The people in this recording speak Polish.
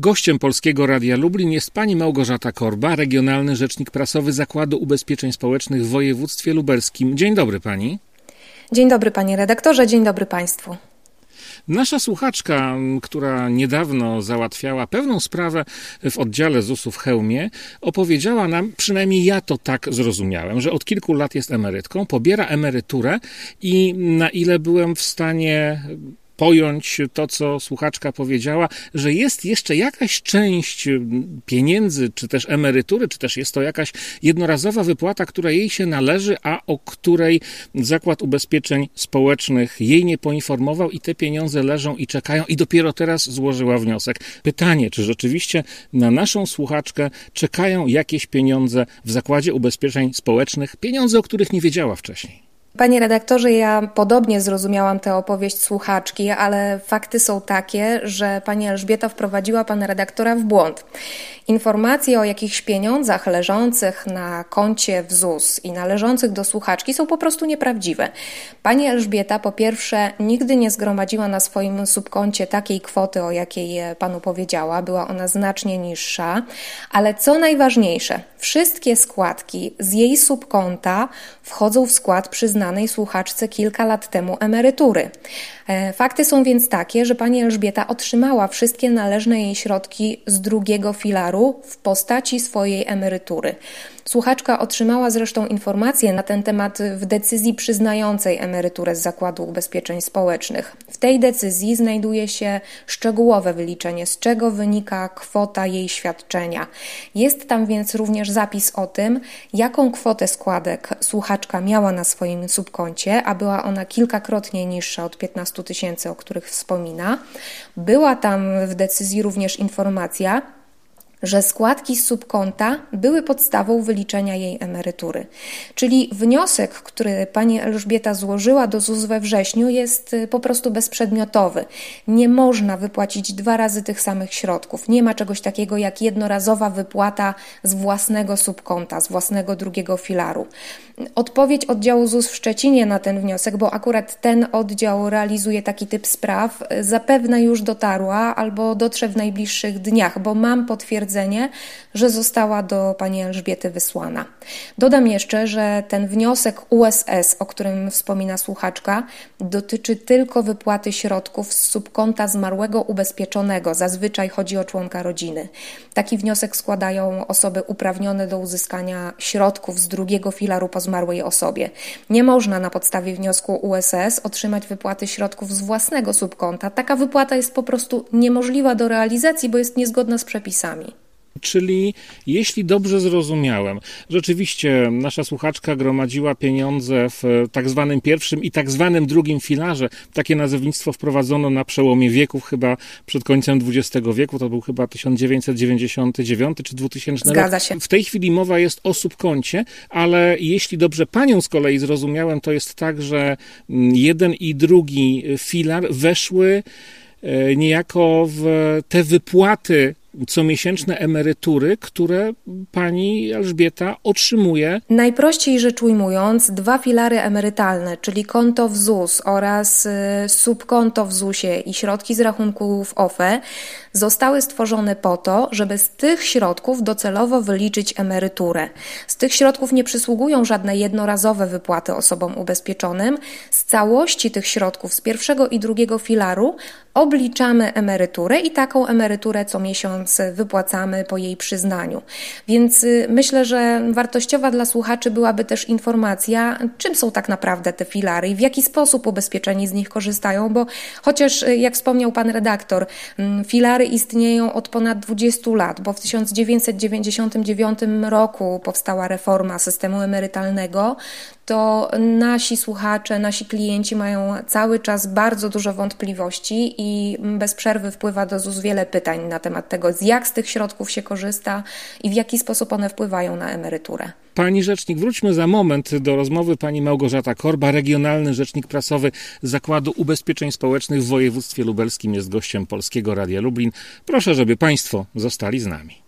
Gościem Polskiego Radia Lublin jest pani Małgorzata Korba, regionalny rzecznik prasowy Zakładu Ubezpieczeń Społecznych w województwie lubelskim. Dzień dobry pani. Dzień dobry panie redaktorze, dzień dobry państwu. Nasza słuchaczka, która niedawno załatwiała pewną sprawę w oddziale ZUS-u w Chełmie, opowiedziała nam, przynajmniej ja to tak zrozumiałem, że od kilku lat jest emerytką, pobiera emeryturę i na ile byłem w stanie pojąć to, co słuchaczka powiedziała, że jest jeszcze jakaś część pieniędzy, czy też emerytury, czy też jest to jakaś jednorazowa wypłata, która jej się należy, a o której Zakład Ubezpieczeń Społecznych jej nie poinformował i te pieniądze leżą i czekają i dopiero teraz złożyła wniosek. Pytanie, czy rzeczywiście na naszą słuchaczkę czekają jakieś pieniądze w Zakładzie Ubezpieczeń Społecznych, pieniądze, o których nie wiedziała wcześniej? Panie redaktorze, ja podobnie zrozumiałam tę opowieść słuchaczki, ale fakty są takie, że pani Elżbieta wprowadziła pana redaktora w błąd. Informacje o jakichś pieniądzach leżących na koncie w ZUS i należących do słuchaczki są po prostu nieprawdziwe. Pani Elżbieta po pierwsze nigdy nie zgromadziła na swoim subkoncie takiej kwoty, o jakiej panu powiedziała. Była ona znacznie niższa, ale co najważniejsze, wszystkie składki z jej subkonta wchodzą w skład przyznanej słuchaczce kilka lat temu emerytury. Fakty są więc takie, że pani Elżbieta otrzymała wszystkie należne jej środki z drugiego filaru w postaci swojej emerytury. Słuchaczka otrzymała zresztą informacje na ten temat w decyzji przyznającej emeryturę z Zakładu Ubezpieczeń Społecznych. W tej decyzji znajduje się szczegółowe wyliczenie, z czego wynika kwota jej świadczenia. Jest tam więc również zapis o tym, jaką kwotę składek słuchaczka miała na swoim subkoncie, a była ona kilkakrotnie niższa od 15 tysięcy, o których wspomina. Była tam w decyzji również informacja, że składki z subkonta były podstawą wyliczenia jej emerytury. Czyli wniosek, który pani Elżbieta złożyła do ZUS we wrześniu, jest po prostu bezprzedmiotowy. Nie można wypłacić 2 razy tych samych środków. Nie ma czegoś takiego jak jednorazowa wypłata z własnego subkonta, z własnego drugiego filaru. Odpowiedź oddziału ZUS w Szczecinie na ten wniosek, bo akurat ten oddział realizuje taki typ spraw, zapewne już dotarła albo dotrze w najbliższych dniach, bo mam potwierdzenie, że została do pani Elżbiety wysłana. Dodam jeszcze, że ten wniosek USS, o którym wspomina słuchaczka, dotyczy tylko wypłaty środków z subkonta zmarłego ubezpieczonego. Zazwyczaj chodzi o członka rodziny. Taki wniosek składają osoby uprawnione do uzyskania środków z drugiego filaru po zmarłej osobie. Nie można na podstawie wniosku USS otrzymać wypłaty środków z własnego subkonta. Taka wypłata jest po prostu niemożliwa do realizacji, bo jest niezgodna z przepisami. Czyli, jeśli dobrze zrozumiałem, rzeczywiście nasza słuchaczka gromadziła pieniądze w tak zwanym pierwszym i tak zwanym drugim filarze. Takie nazewnictwo wprowadzono na przełomie wieków, chyba przed końcem XX wieku, to był chyba 1999 czy 2000 rok. Zgadza się. W tej chwili mowa jest o subkoncie, ale jeśli dobrze panią z kolei zrozumiałem, to jest tak, że jeden i drugi filar weszły niejako w te wypłaty comiesięczne emerytury, które pani Elżbieta otrzymuje. Najprościej rzecz ujmując, 2 filary emerytalne, czyli konto w ZUS oraz subkonto w ZUS-ie i środki z rachunków OFE zostały stworzone po to, żeby z tych środków docelowo wyliczyć emeryturę. Z tych środków nie przysługują żadne jednorazowe wypłaty osobom ubezpieczonym. Z całości tych środków z pierwszego i drugiego filaru obliczamy emeryturę i taką emeryturę co miesiąc wypłacamy po jej przyznaniu. Więc myślę, że wartościowa dla słuchaczy byłaby też informacja, czym są tak naprawdę te filary i w jaki sposób ubezpieczeni z nich korzystają, bo chociaż, jak wspomniał pan redaktor, filary istnieją od ponad 20 lat, bo w 1999 roku powstała reforma systemu emerytalnego, to nasi słuchacze, nasi klienci mają cały czas bardzo dużo wątpliwości i bez przerwy wpływa do ZUS wiele pytań na temat tego, jak z tych środków się korzysta i w jaki sposób one wpływają na emeryturę. Pani rzecznik, wróćmy za moment do rozmowy. Pani Małgorzata Korba, regionalny rzecznik prasowy Zakładu Ubezpieczeń Społecznych w województwie lubelskim, jest gościem Polskiego Radia Lublin. Proszę, żeby państwo zostali z nami.